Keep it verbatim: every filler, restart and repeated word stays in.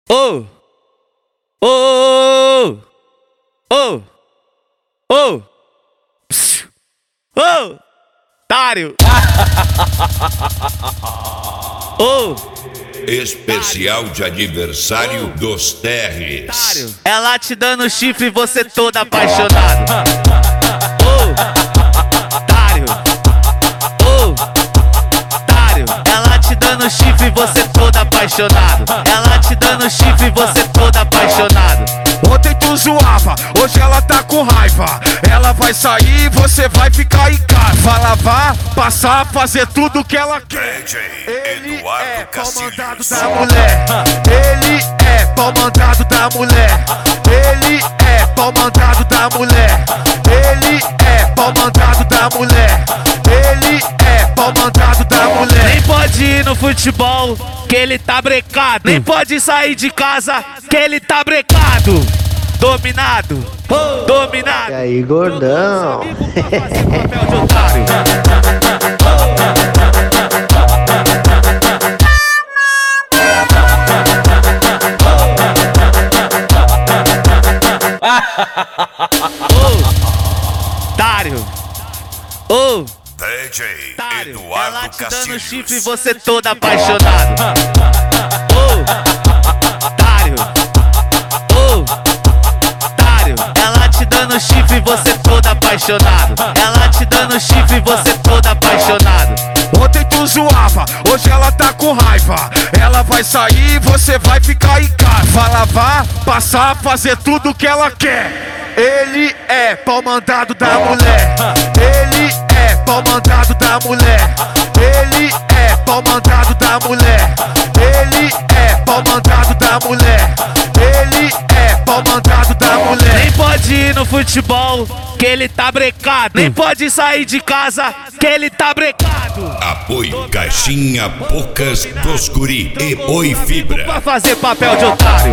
Ô! Ô! Ô! Ô! Ô! Otário! Ô! Especial de aniversário dos Terres. Ela te dando chifre e você todo apaixonado. Ô! Otário! Ô! Otário! Ela te dando chifre e você todo apaixonado. Ela te dando chifre e você todo apaixonado. Ontem tu zoava, hoje ela tá com raiva. Ela vai sair e você vai ficar em casa. Vai lavar, passar, fazer tudo que ela quer. Ele é pau mandado da mulher. Ele é pau mandado da mulher. Ele é pau mandado da mulher. Ele é pau mandado da mulher. Ele é pau mandado da mulher. Nem pode ir no futebol, que ele tá brecado. Nem pode sair de casa, que ele tá brecado. Dominado, dominado. E aí, gordão? Papel de otário. Ô, otário. Ô, D J otário. Eduardo Ela te dando Castilhos. chifre e você todo apaixonado. Ô, otário. Ô, otário. Ela te dando chifre e você todo apaixonado. Ela te dando chifre e você todo apaixonado. Ontem tu zoava, hoje ela tá com raiva. Ela vai sair e você vai ficar em casa. Vai lavar, passar, fazer tudo que ela quer. Ele é pau mandado da mulher. Ele é pau mandado da mulher. Ele é pau mandado da mulher. Ele é pau mandado da mulher. Ele é pau mandado da mulher. Nem pode ir no futebol, que ele tá brecado. Nem pode sair de casa, que ele tá brecado. Apoio Caixinha Bocas dos Guri e Oi Fibra. Pra fazer papel de otário.